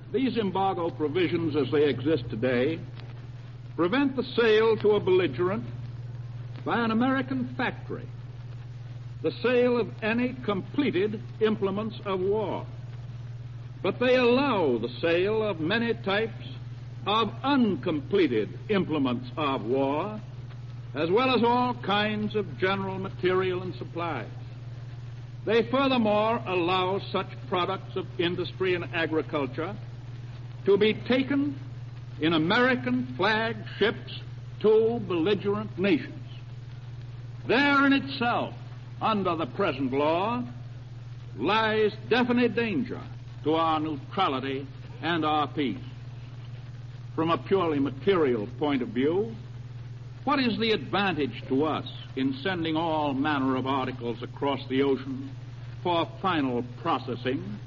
These embargo provisions as they exist today prevent the sale to a belligerent by an American factory, the sale of any completed implements of war. But they allow the sale of many types of uncompleted implements of war, as well as all kinds of general material and supplies. They furthermore allow such products of industry and agriculture to be taken in American flag ships to belligerent nations. There in itself, under the present law, lies definite danger to our neutrality and our peace. From a purely material point of view, what is the advantage to us in sending all manner of articles across the ocean for final processing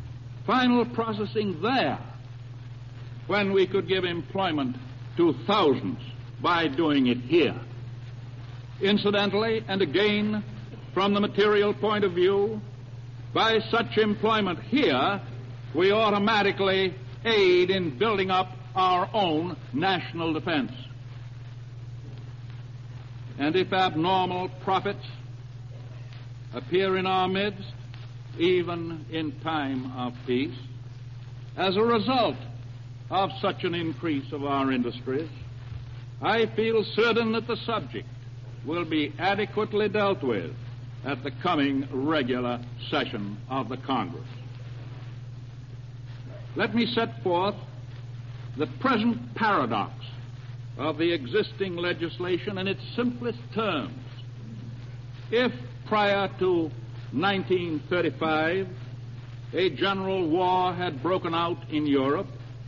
there, when we could give employment to thousands by doing it here? Incidentally, and again, from the material point of view, by such employment here, we automatically aid in building up our own national defense. And if abnormal profits appear in our midst, even in time of peace, as a result of such an increase of our industries, I feel certain that the subject will be adequately dealt with at the coming regular session of the Congress. Let me set forth the present paradox of the existing legislation in its simplest terms. If prior to 1935 a general war had broken out in Europe,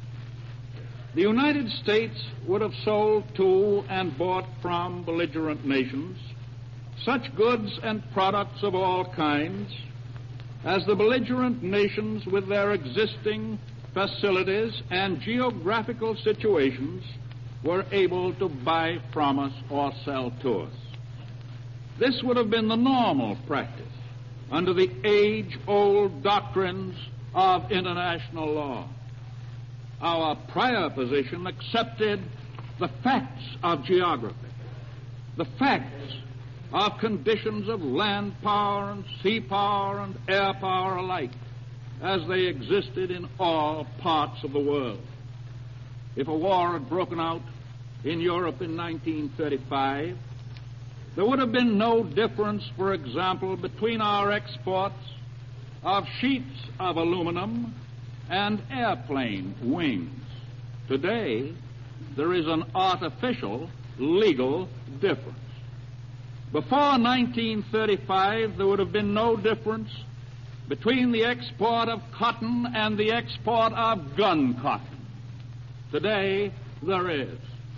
the United States would have sold to and bought from belligerent nations such goods and products of all kinds as the belligerent nations, with their existing facilities and geographical situations, were able to buy from us or sell to us. This would have been the normal practice under the age-old doctrines of international law. Our prior position accepted the facts of geography, the facts of conditions of land power and sea power and air power alike, as they existed in all parts of the world. If a war had broken out in Europe in 1935, there would have been no difference, for example, between our exports of sheets of aluminum and airplane wings. Today, there is an artificial legal difference. Before 1935, there would have been no difference between the export of cotton and the export of gun cotton. Today, there is.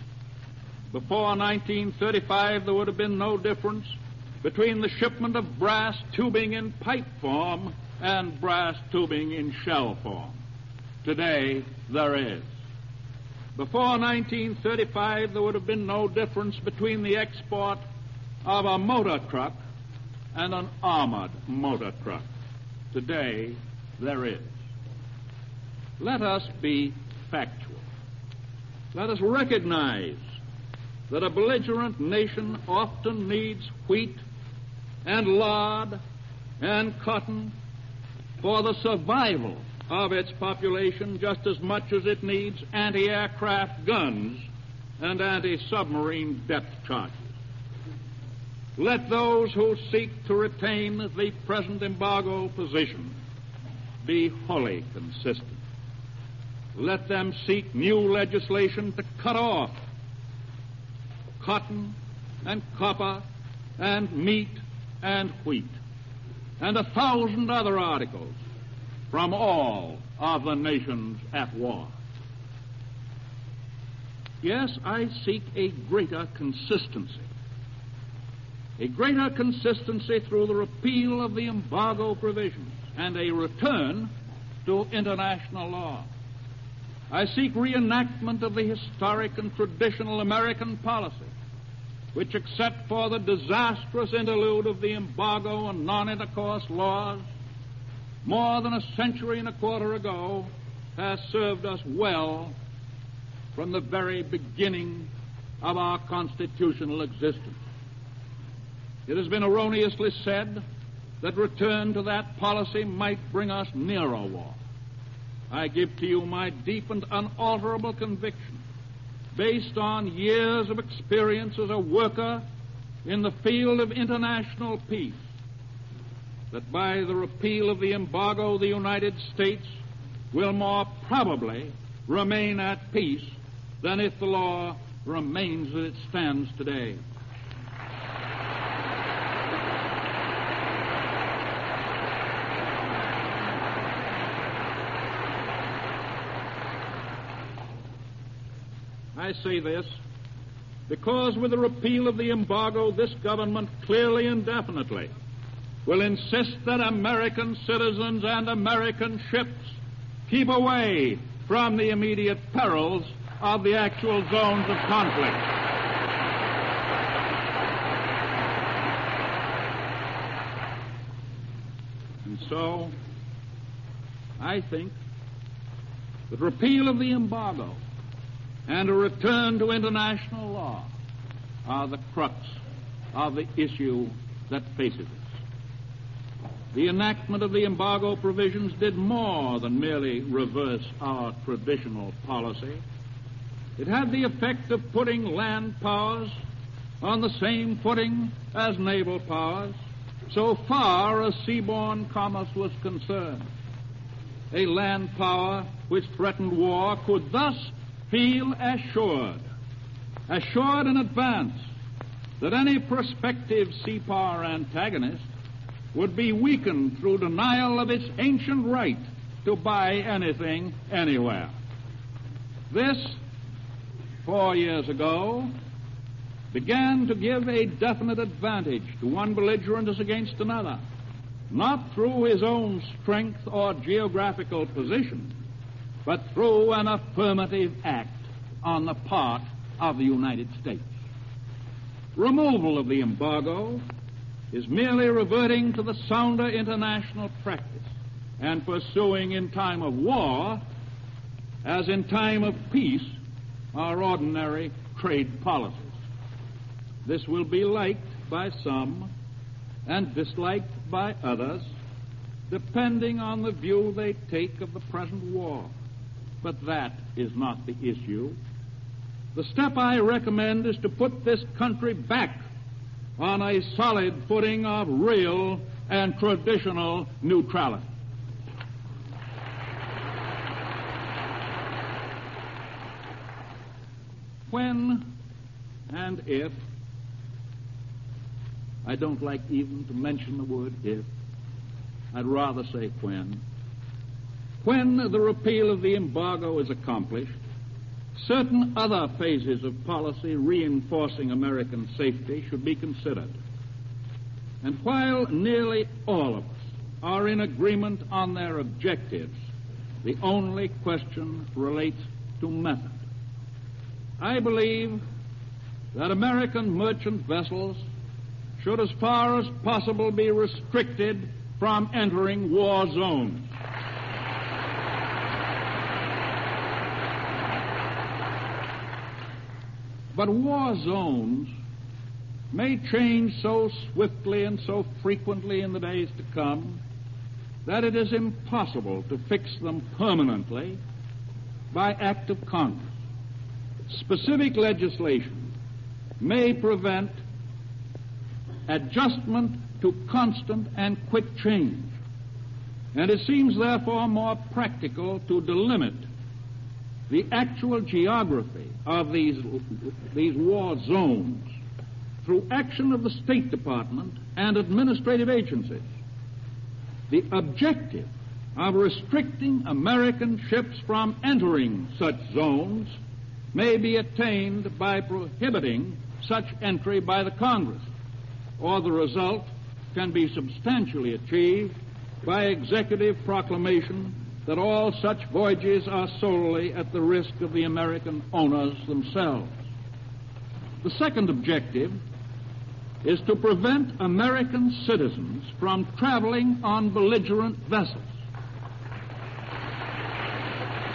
Before 1935, there would have been no difference between the shipment of brass tubing in pipe form and brass tubing in shell form. Today, there is. Before 1935, there would have been no difference between the export of a motor truck and an armored motor truck. Today, there is. Let us be factual. Let us recognize that a belligerent nation often needs wheat and lard and cotton for the survival of its population just as much as it needs anti-aircraft guns and anti-submarine depth charges. Let those who seek to retain the present embargo position be wholly consistent. Let them seek new legislation to cut off cotton and copper and meat and wheat and 1,000 other articles from all of the nations at war. Yes, I seek a greater consistency through the repeal of the embargo provisions and a return to international law. I seek reenactment of the historic and traditional American policy, which, except for the disastrous interlude of the embargo and non-intercourse laws more than a century and a quarter ago, has served us well from the very beginning of our constitutional existence. It has been erroneously said that return to that policy might bring us nearer war. I give to you my deep and unalterable conviction, based on years of experience as a worker in the field of international peace, that by the repeal of the embargo, the United States will more probably remain at peace than if the law remains as it stands today. I say this because with the repeal of the embargo, this government clearly and definitely will insist that American citizens and American ships keep away from the immediate perils of the actual zones of conflict. And so, I think that repeal of the embargo and a return to international law are the crux of the issue that faces us. The enactment of the embargo provisions did more than merely reverse our traditional policy. It had the effect of putting land powers on the same footing as naval powers, so far as seaborne commerce was concerned. A land power which threatened war could thus feel assured in advance that any prospective sea power antagonist would be weakened through denial of its ancient right to buy anything anywhere. This, 4 years ago, began to give a definite advantage to one belligerent as against another, not through his own strength or geographical position, but through an affirmative act on the part of the United States. Removal of the embargo is merely reverting to the sounder international practice and pursuing in time of war, as in time of peace, our ordinary trade policies. This will be liked by some and disliked by others, depending on the view they take of the present war. But that is not the issue. The step I recommend is to put this country back on a solid footing of real and traditional neutrality. When and if, I don't like even to mention the word if, I'd rather say when the repeal of the embargo is accomplished, certain other phases of policy reinforcing American safety should be considered. And while nearly all of us are in agreement on their objectives, the only question relates to method. I believe that American merchant vessels should, as far as possible, be restricted from entering war zones. But war zones may change so swiftly and so frequently in the days to come that it is impossible to fix them permanently by act of Congress. Specific legislation may prevent adjustment to constant and quick change, and it seems therefore more practical to delimit the actual geography of these war zones through action of the State Department and administrative agencies. The objective of restricting American ships from entering such zones may be attained by prohibiting such entry by the Congress, or the result can be substantially achieved by executive proclamation that all such voyages are solely at the risk of the American owners themselves. The second objective is to prevent American citizens from traveling on belligerent vessels.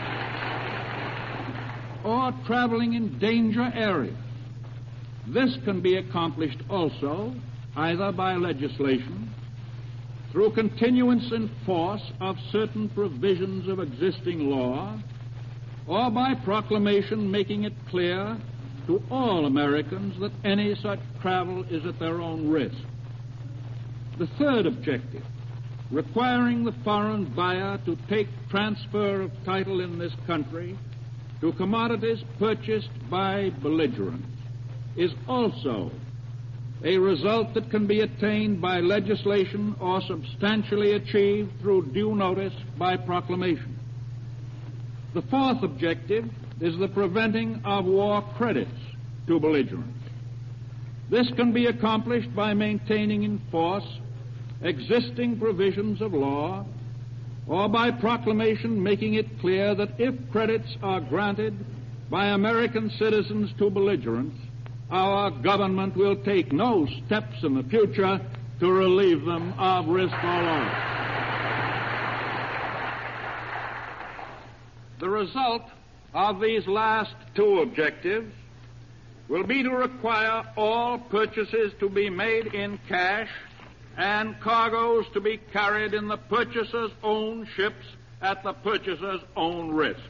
or traveling in danger areas. This can be accomplished also either by legislation, through continuance in force of certain provisions of existing law, or by proclamation making it clear to all Americans that any such travel is at their own risk. The third objective, requiring the foreign buyer to take transfer of title in this country to commodities purchased by belligerents, is also a result that can be attained by legislation or substantially achieved through due notice by proclamation. The fourth objective is the preventing of war credits to belligerents. This can be accomplished by maintaining in force existing provisions of law, or by proclamation making it clear that if credits are granted by American citizens to belligerents, our government will take no steps in the future to relieve them of risk or loss. The result of these last two objectives will be to require all purchases to be made in cash and cargoes to be carried in the purchaser's own ships at the purchaser's own risk.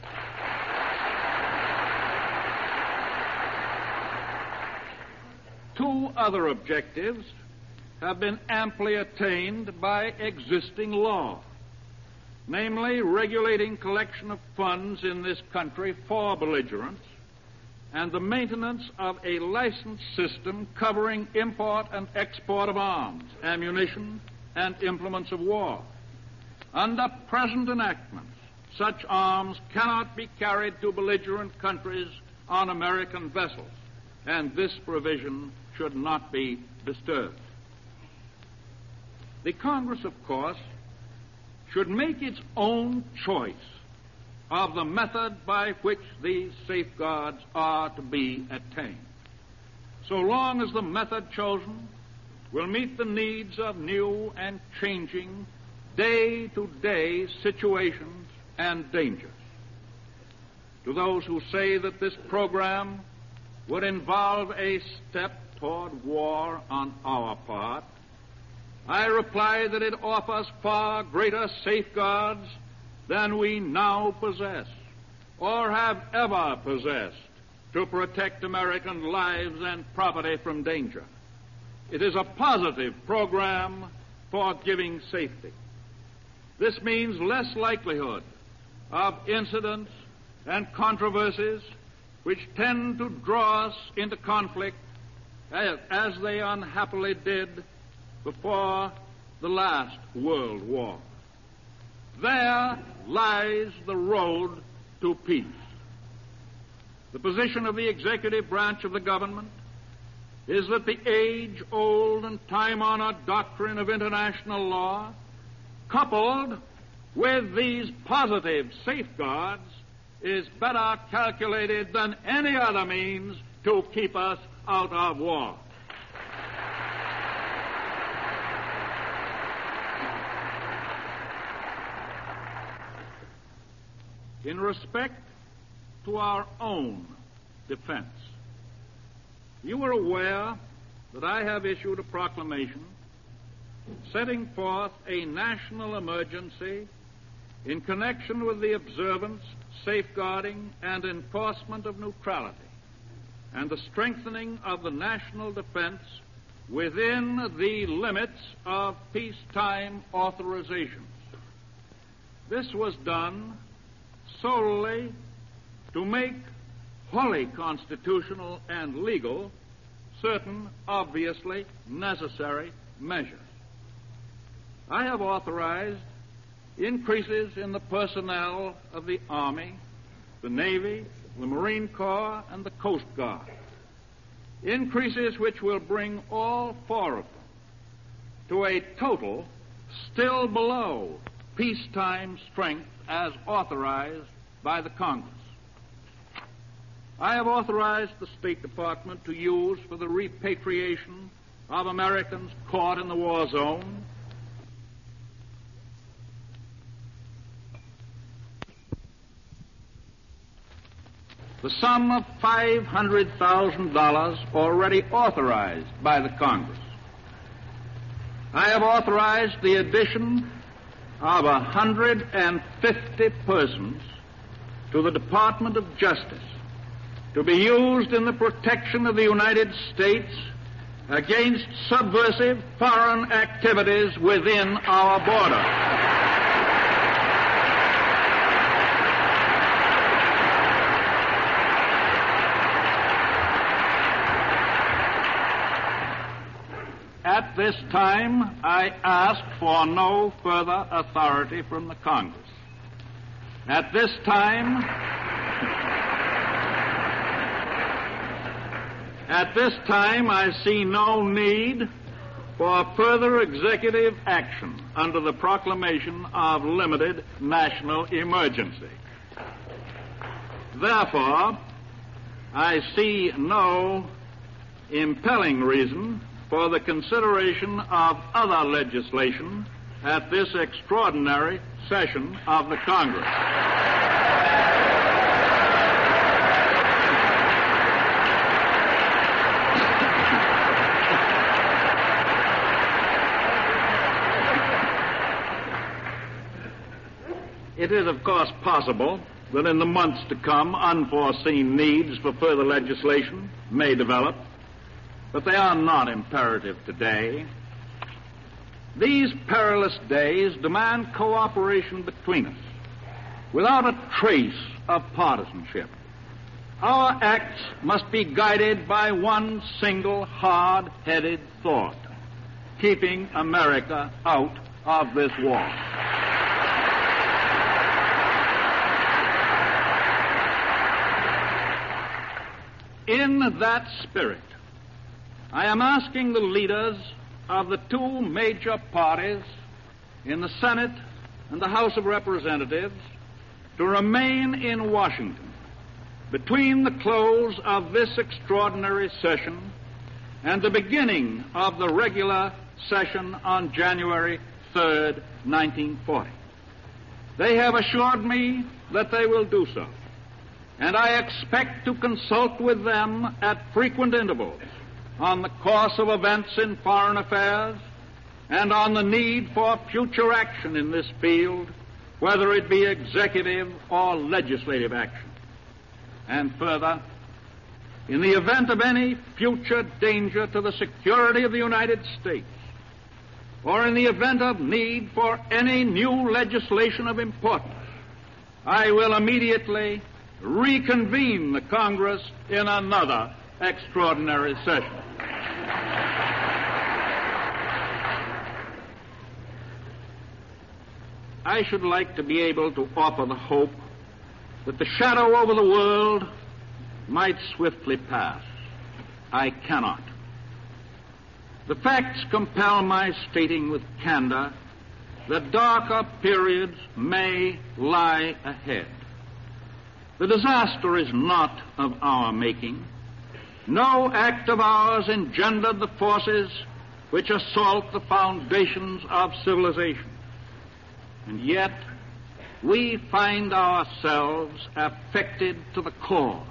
Two other objectives have been amply attained by existing law, namely regulating collection of funds in this country for belligerents and the maintenance of a licensed system covering import and export of arms, ammunition, and implements of war. Under present enactments, such arms cannot be carried to belligerent countries on American vessels, and this provision should not be disturbed. The Congress, of course, should make its own choice of the method by which these safeguards are to be attained, so long as the method chosen will meet the needs of new and changing day-to-day situations and dangers. To those who say that this program would involve a step toward war on our part, I reply that it offers far greater safeguards than we now possess or have ever possessed to protect American lives and property from danger. It is a positive program for giving safety. This means less likelihood of incidents and controversies which tend to draw us into conflict as they unhappily did before the last World War. There lies the road to peace. The position of the executive branch of the government is that the age-old and time-honored doctrine of international law, coupled with these positive safeguards, is better calculated than any other means to keep us out of war. In respect to our own defense, you are aware that I have issued a proclamation setting forth a national emergency in connection with the observance, safeguarding, and enforcement of neutrality and the strengthening of the national defense within the limits of peacetime authorizations. This was done solely to make wholly constitutional and legal certain obviously necessary measures. I have authorized increases in the personnel of the Army, the Navy, the Marine Corps, and the Coast Guard. Increases which will bring all four of them to a total still below peacetime strength as authorized by the Congress. I have authorized the State Department to use for the repatriation of Americans caught in the war zone the sum of $500,000 already authorized by the Congress. I have authorized the addition of 150 persons to the Department of Justice to be used in the protection of the United States against subversive foreign activities within our border. At this time, I ask for no further authority from the Congress. At this time, I see no need for further executive action under the proclamation of limited national emergency. Therefore, I see no impelling reason for the consideration of other legislation at this extraordinary session of the Congress. It is, of course, possible that in the months to come, unforeseen needs for further legislation may develop, but they are not imperative today. These perilous days demand cooperation between us, without a trace of partisanship. Our acts must be guided by one single hard-headed thought: keeping America out of this war. In that spirit, I am asking the leaders of the two major parties in the Senate and the House of Representatives to remain in Washington between the close of this extraordinary session and the beginning of the regular session on January 3rd, 1940. They have assured me that they will do so, and I expect to consult with them at frequent intervals on the course of events in foreign affairs and on the need for future action in this field, whether it be executive or legislative action. And further, in the event of any future danger to the security of the United States, or in the event of need for any new legislation of importance, I will immediately reconvene the Congress in another extraordinary session. I should like to be able to offer the hope that the shadow over the world might swiftly pass. I cannot. The facts compel my stating with candor that darker periods may lie ahead. The disaster is not of our making. No act of ours engendered the forces which assault the foundations of civilization. And yet, we find ourselves affected to the core.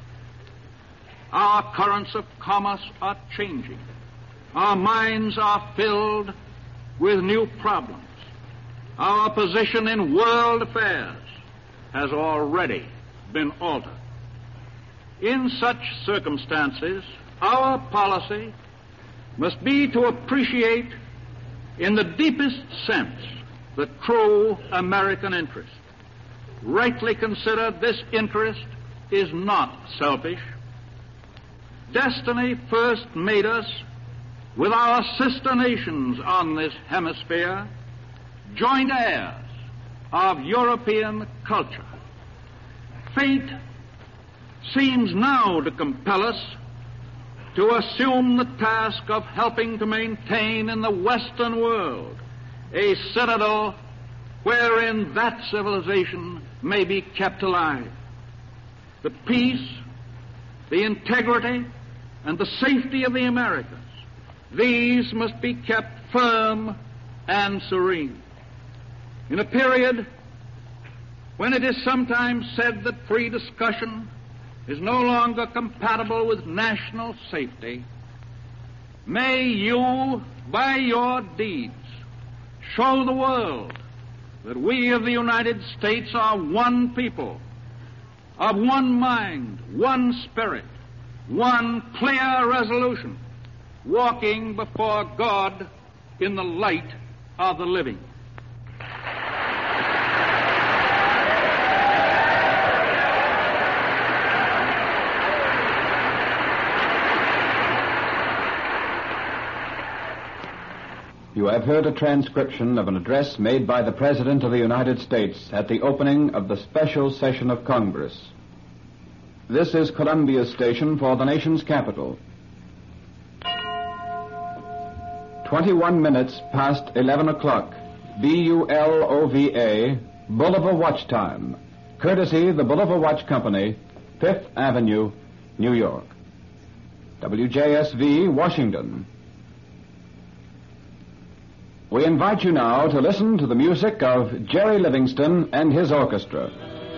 Our currents of commerce are changing. Our minds are filled with new problems. Our position in world affairs has already been altered. In such circumstances, our policy must be to appreciate in the deepest sense the true American interest. Rightly considered, this interest is not selfish. Destiny first made us, with our sister nations on this hemisphere, joint heirs of European culture. Fate seems now to compel us to assume the task of helping to maintain in the Western world a citadel wherein that civilization may be kept alive. The peace, the integrity, and the safety of the Americas, these must be kept firm and serene. In a period when it is sometimes said that free discussion is no longer compatible with national safety, may you, by your deeds, show the world that we of the United States are one people, of one mind, one spirit, one clear resolution, walking before God in the light of the living. You have heard a transcription of an address made by the President of the United States at the opening of the special session of Congress. This is Columbia's station for the nation's capital. 21 minutes past 11 o'clock, BULOVA, Bolivar Watch Time, courtesy the Bolivar Watch Company, 5th Avenue, New York. WJSV, Washington. We invite you now to listen to the music of Jerry Livingston and his orchestra.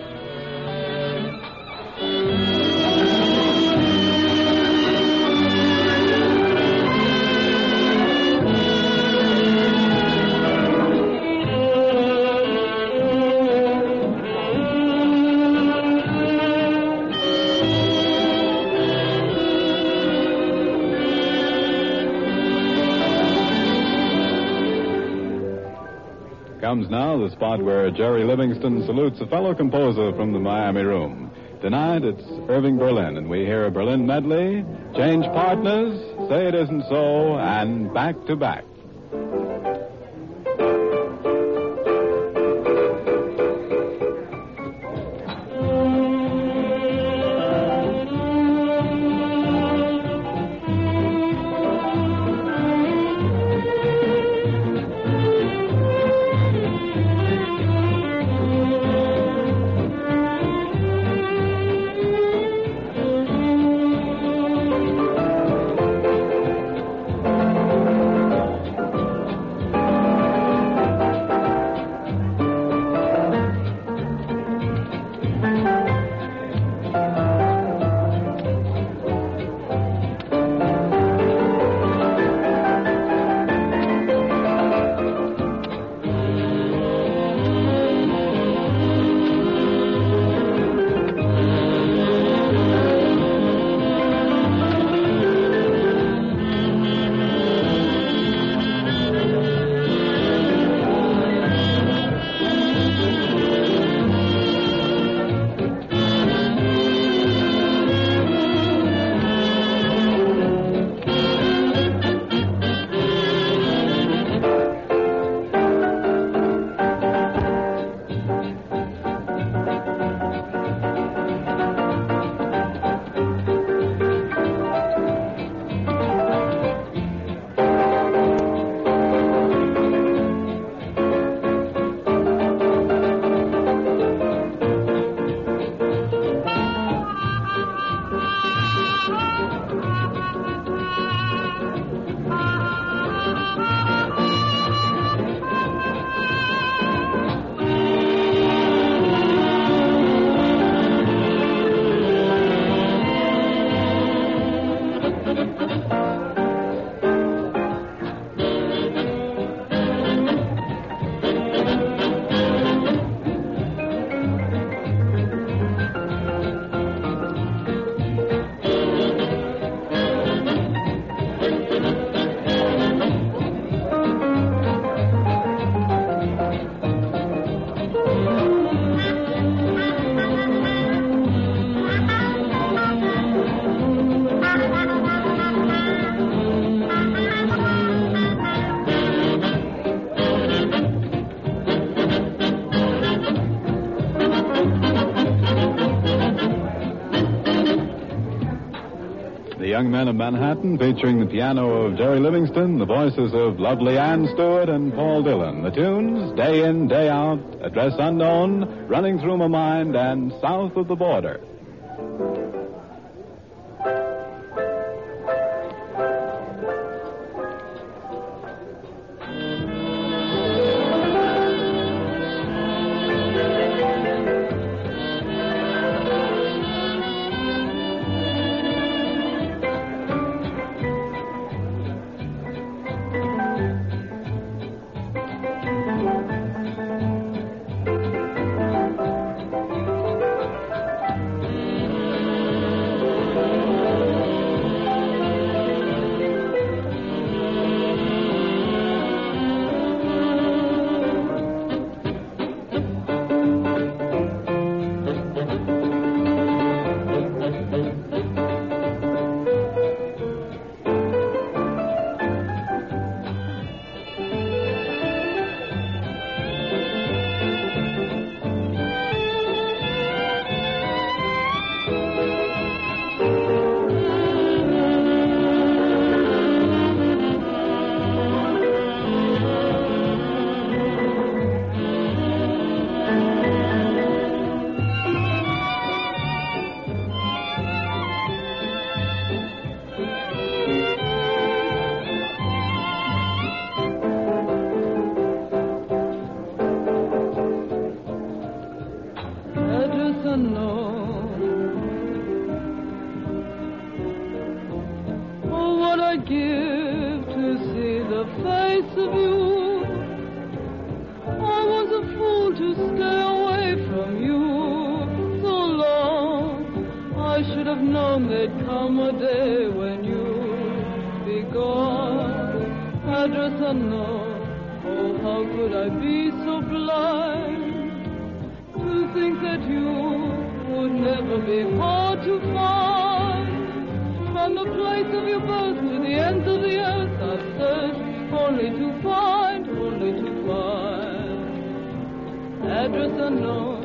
Comes now the spot where Jerry Livingston salutes a fellow composer from the Miami Room. Tonight it's Irving Berlin, and we hear a Berlin medley, Change Partners, Say It Isn't So, and Back to Back. Young Men of Manhattan, featuring the piano of Jerry Livingston, the voices of lovely Ann Stewart and Paul Dillon. The tunes, Day In, Day Out, Address Unknown, Running Through My Mind, and South of the Border. unknown. Oh, what I'd give to see the face of you. I was a fool to stay away from you so long. I should have known there'd come a day when you'd be gone. Address unknown. Oh, how could I be so blind to think that you would never be hard to find? From the place of your birth to the ends of the earth I've searched only to find, address unknown.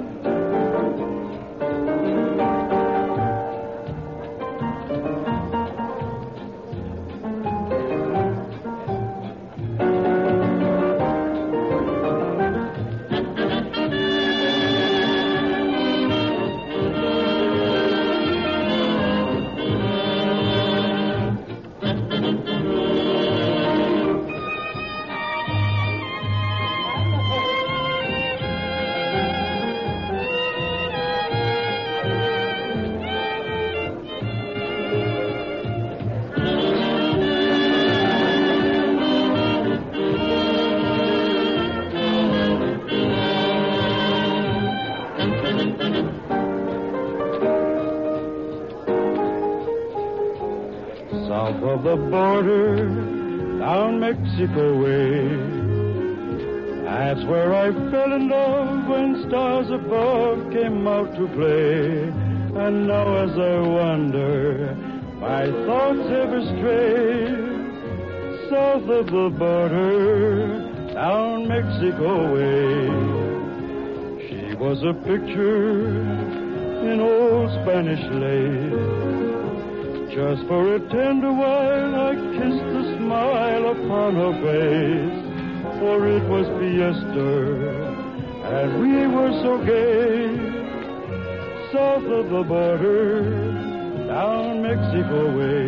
South of the border, down Mexico way. That's where I fell in love when stars above came out to play. And now as I wander, my thoughts ever stray. South of the border, down Mexico way. She was a picture in old Spanish lace. Just for a tender while I kissed the smile upon her face. For it was fiesta, and we were so gay. South of the border, down Mexico way.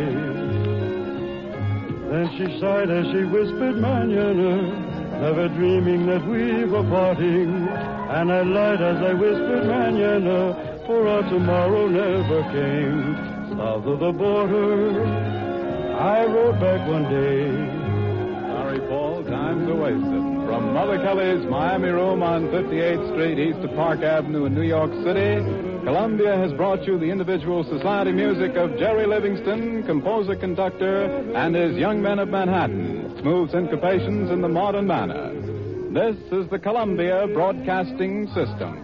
Then she sighed as she whispered, Mañana, never dreaming that we were parting. And I lied as I whispered, Mañana, for our tomorrow never came. South of the border, I rode back one day. Sorry, Paul, time's a wasted. From Mother Kelly's Miami room on 58th Street east of Park Avenue in New York City, Columbia has brought you the individual society music of Jerry Livingston, composer-conductor, and his Young Men of Manhattan, smooth syncopations in the modern manner. This is the Columbia Broadcasting System.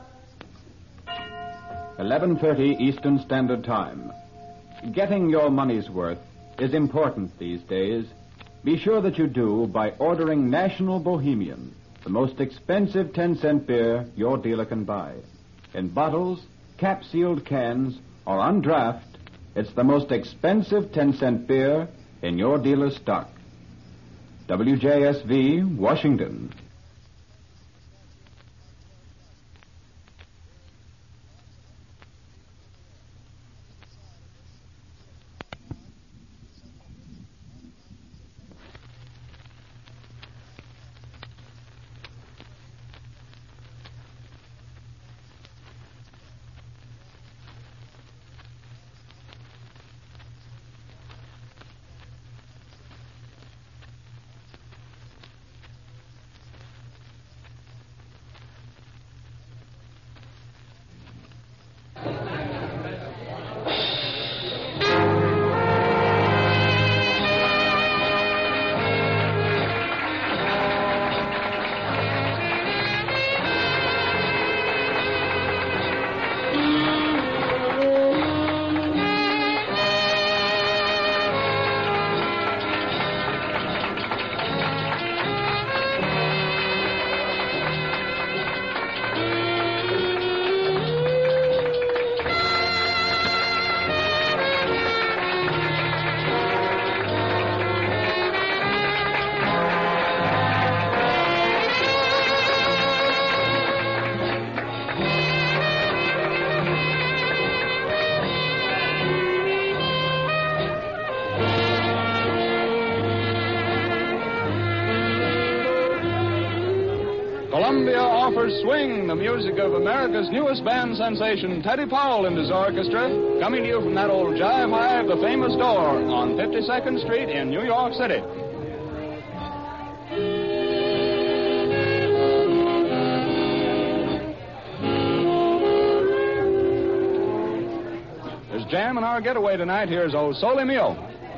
11:30 Eastern Standard Time. Getting your money's worth is important these days. Be sure that you do by ordering National Bohemian, the most expensive 10-cent beer your dealer can buy. In bottles, cap-sealed cans, or on draft, it's the most expensive 10-cent beer in your dealer's stock. WJSV, Washington. for Swing, the music of America's newest band sensation, Teddy Powell and his orchestra, coming to you from that old Jive Hive, the famous store on 52nd Street in New York City. There's jam in our getaway tonight. Here's O Sole Mio.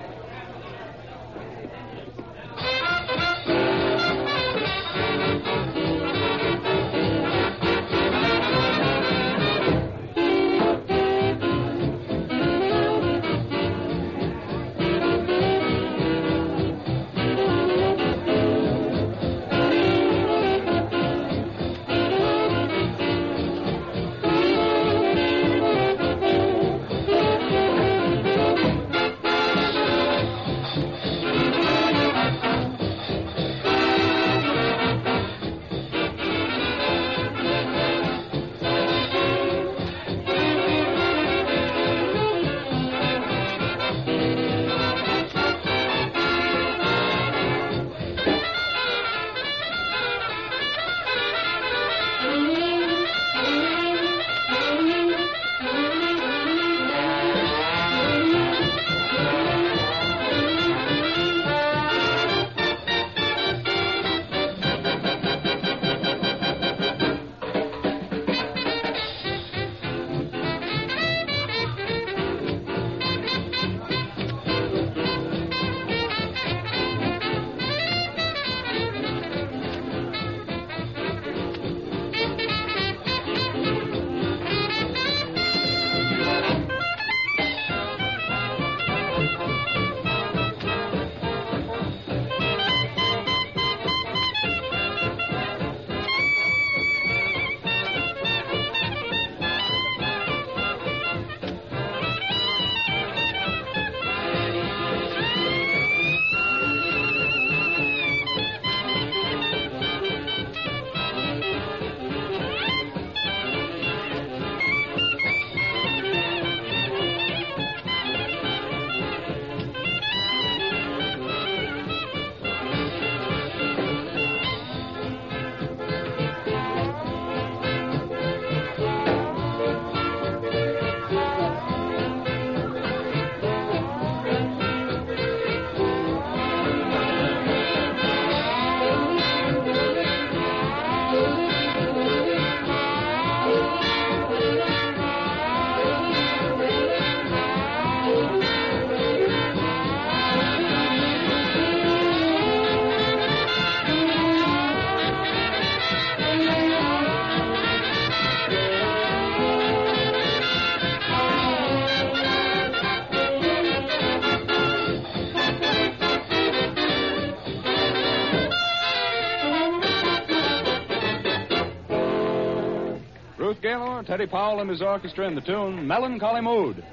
Gaylord, Teddy Powell and his orchestra in the tune Melancholy Mood.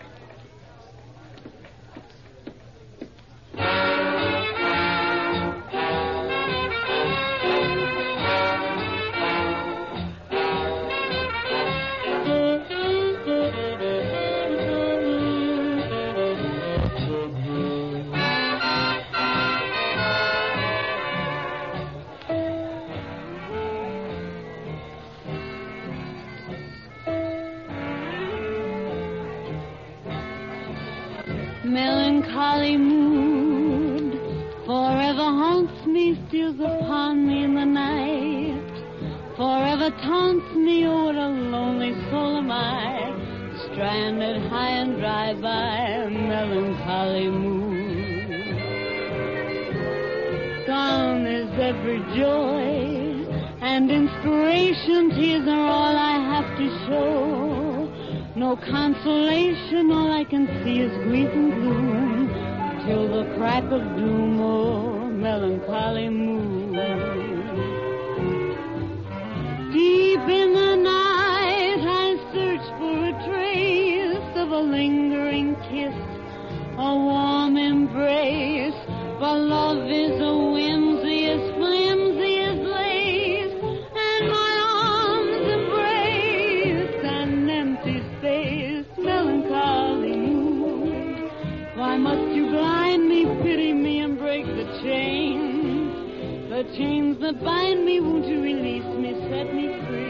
Melancholy mood forever haunts me, steals upon me in the night, forever taunts me, oh, what a lonely soul am I, stranded high and dry by a melancholy mood. Gone is every joy and inspiration, tears are all I have to show. No consolation, all I can see is grief and gloom, till the crack of doom, oh, melancholy mood. Deep in the night I search for a trace of a lingering kiss, a warm embrace, for love is a whimsy as flimsy as lace, and my arms embrace an empty space, melancholy mood. Why must you blind me, pity me, and break the chains that bind me? Won't you release me, set me free?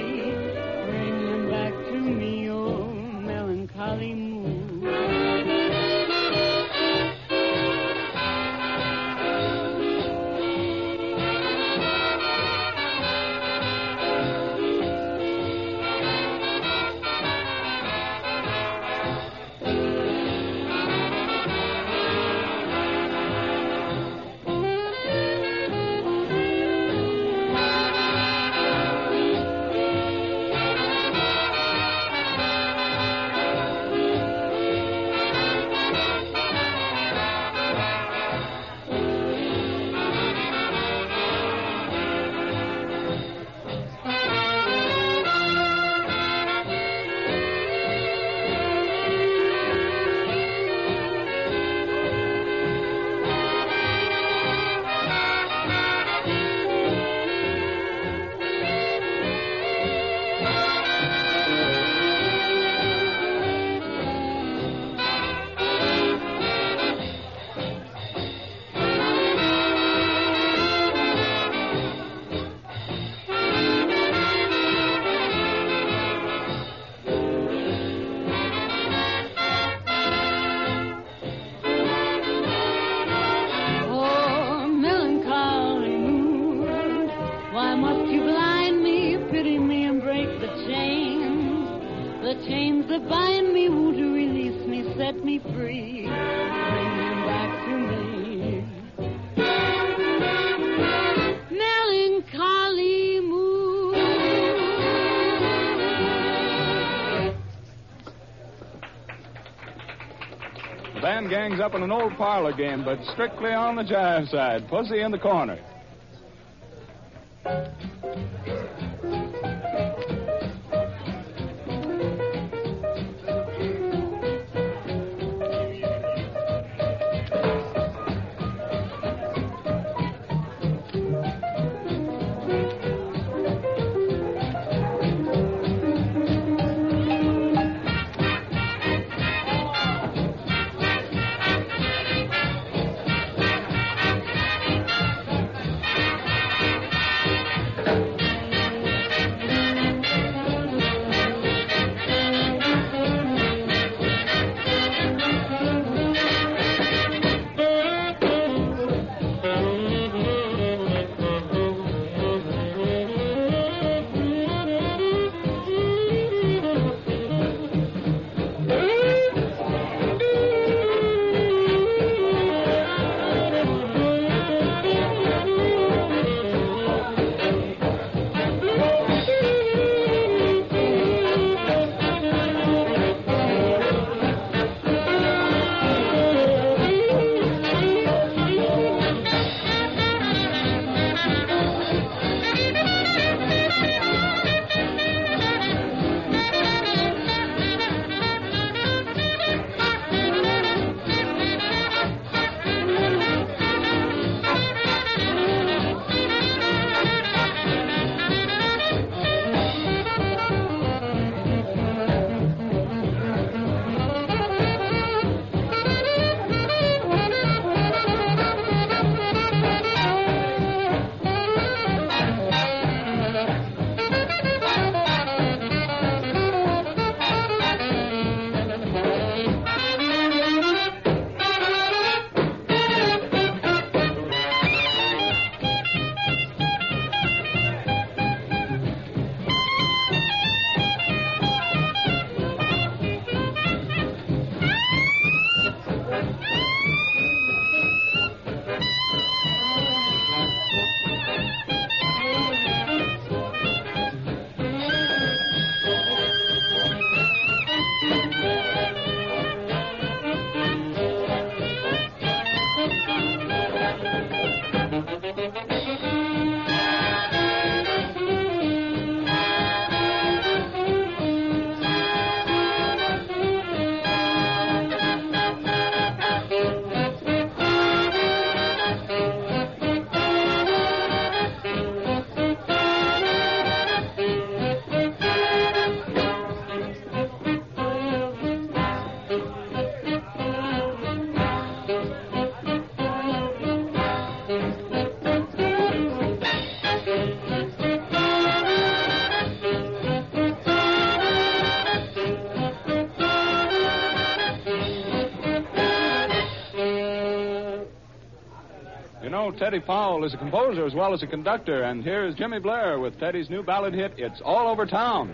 The chains that bind me, won't you release me, set me free, bring them back to me. Melancholy mood. The band gangs up in an old parlor game, but strictly on the jive side. Pussy in the corner. You know, Teddy Powell is a composer as well as a conductor, and here's Jimmy Blair with Teddy's new ballad hit, It's All Over Town.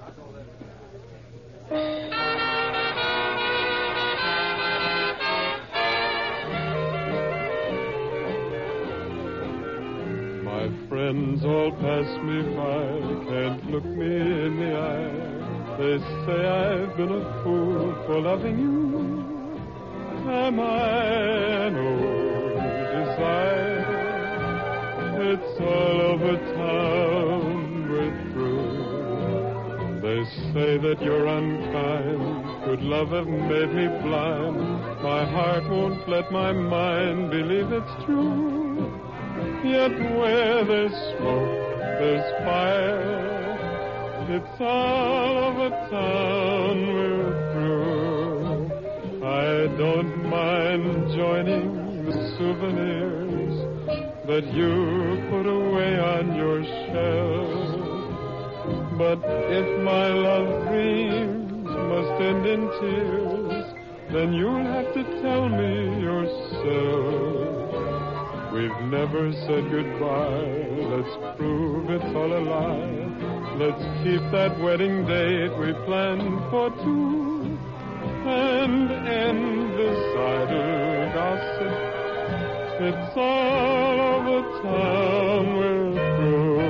My friends all pass me by, can't look me in the eye. They say I've been a fool for loving you. Am I an old desire? It's all over town, we're through. They say that you're unkind. Could love have made me blind? My heart won't let my mind believe it's true. Yet where there's smoke, there's fire. It's all over town, we're through. I don't mind joining the souvenirs that you put away on your shelf. But if my love dreams must end in tears, then you'll have to tell me yourself. We've never said goodbye. Let's prove it's all a lie. Let's keep that wedding date we planned for two and end this idle gossip. It's all over town we're through.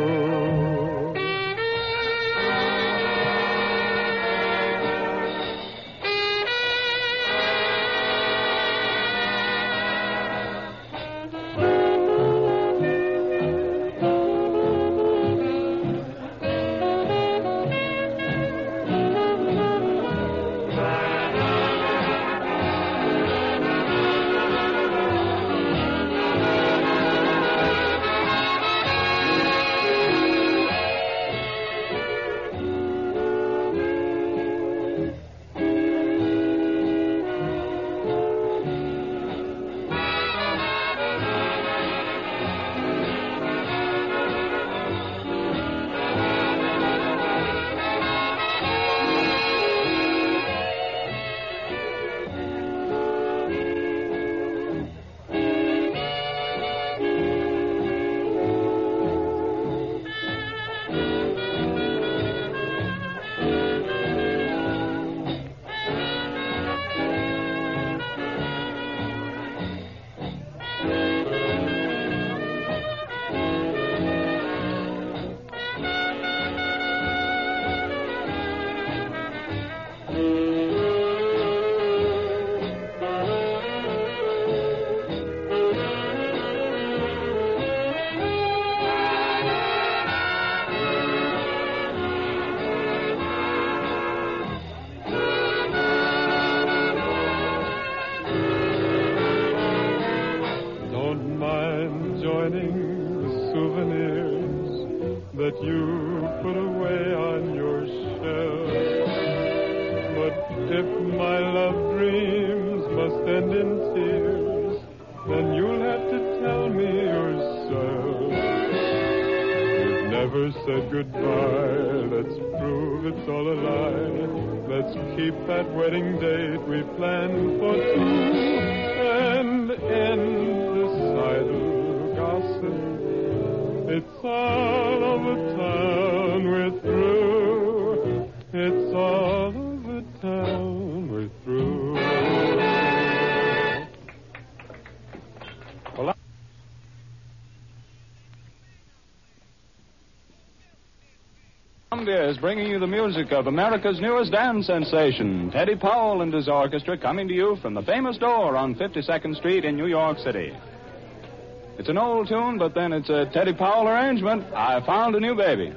You put away on your shelf. But if my love dreams must end in tears, then you'll have to tell me yourself. We've never said goodbye. Let's prove it's all a lie. Let's keep that wedding date we planned for two and end this idle gossip. It's all over town we're through. It's all over town we're through. Well, Columbia is bringing you the music of America's newest dance sensation, Teddy Powell and his orchestra, coming to you from the famous door on 52nd Street in New York City. It's an old tune, but then it's a Teddy Powell arrangement. I Found a New Baby.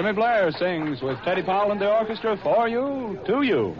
Jimmy Blair sings with Teddy Powell and the orchestra, For You, To You.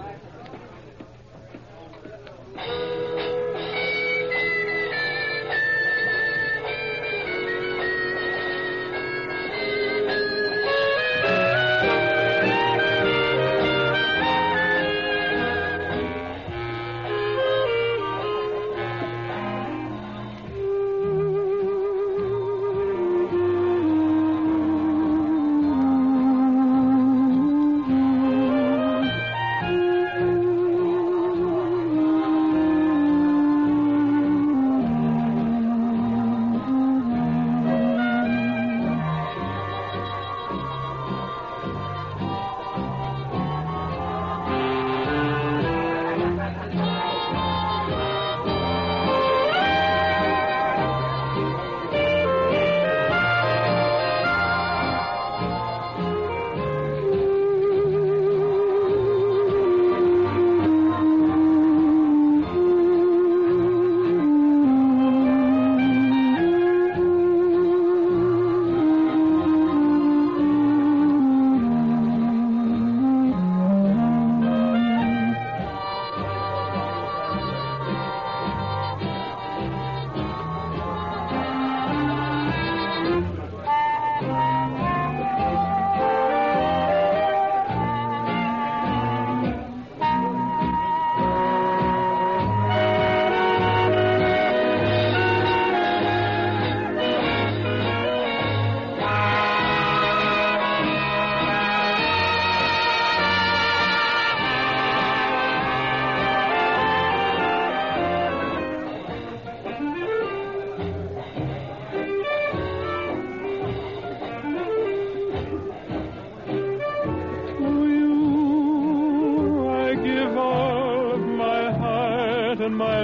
and my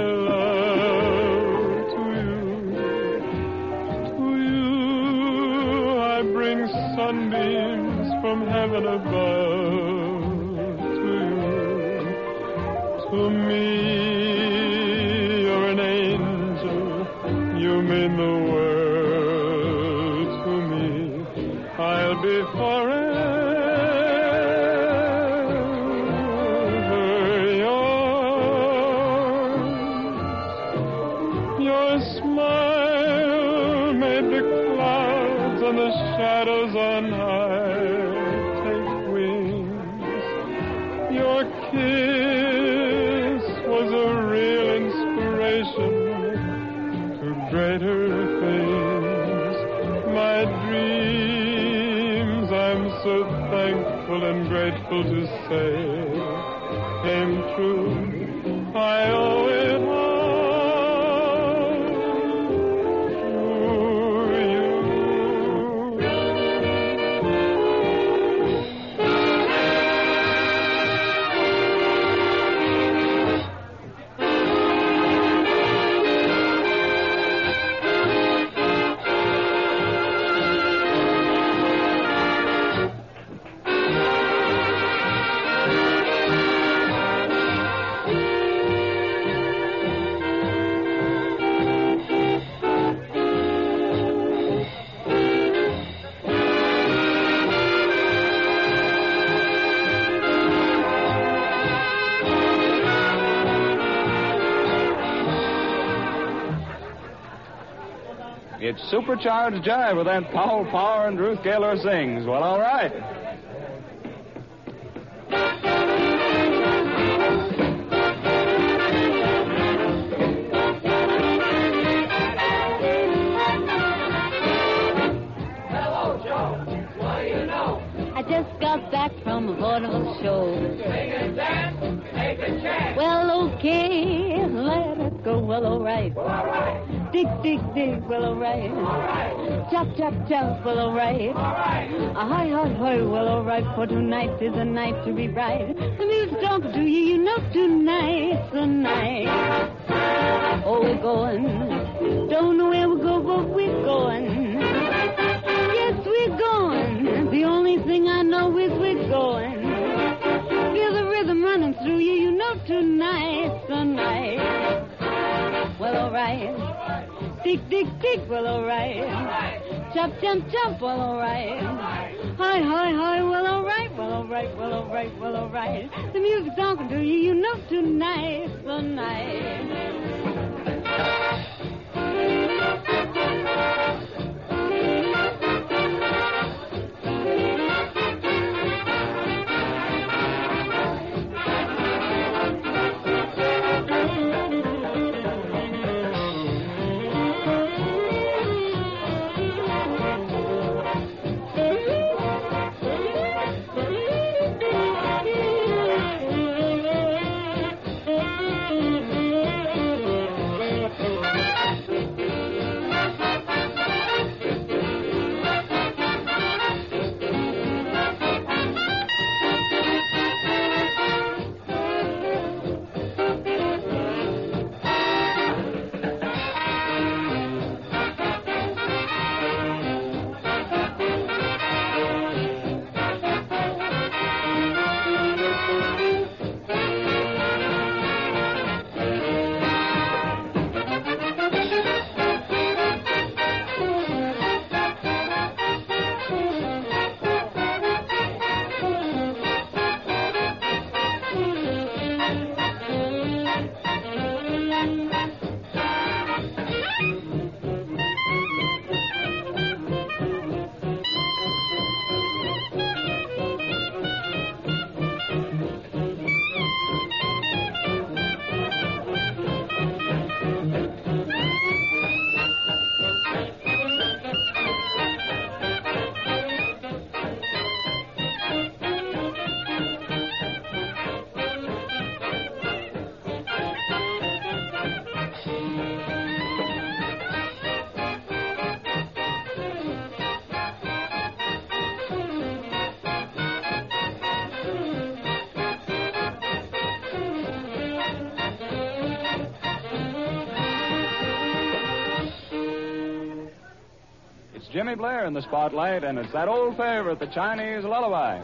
love to you. To you I bring sunbeams from heaven above. To you, to me, you're an angel. You mean the world to me. I'll be forever. Shadows on high take wings. Your kiss was a real inspiration to greater things. My dreams, I'm so thankful and grateful to say, came true. I owe it all. It's Supercharged Jive with Aunt Powell Power and Ruth Gaylor sings. Well, all right. Hello, Joe. What do you know? I just got back from a vaudeville show. Sing and dance, take a chance. Well, okay, let it go. Well, all right. All right. Dig, dig, dig, well, all right. All right. Chop, chop, chop, well, all right. All right. Hi, hi, hi, well, all right, for tonight is a night to be bright. The music don't do you, you know tonight's the night. Oh, we're going. Don't know where we go, but we're going. Yes, we're going. The only thing I know is we're going. Feel the rhythm running through you, you know tonight's the night. Well, all right. Dig, dig, dig, well, all right. Jump, jump, jump, well, all right. Hi, hi, hi, well, all right, well, all right, well, all right, well, all right. The music's talking to you, you know, tonight, tonight. Jimmy Blair in the spotlight, and it's that old favorite, the Chinese lullaby.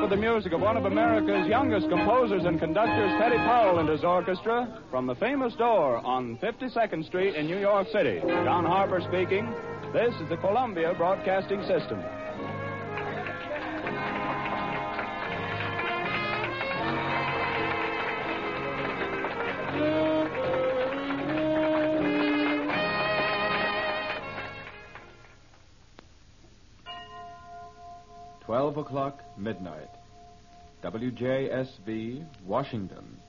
with the music of one of America's youngest composers and conductors, Teddy Powell and his orchestra, from the famous door on 52nd Street in New York City. John Harper speaking. This is the Columbia Broadcasting System. $12 o'clock, midnight. WJSV, Washington.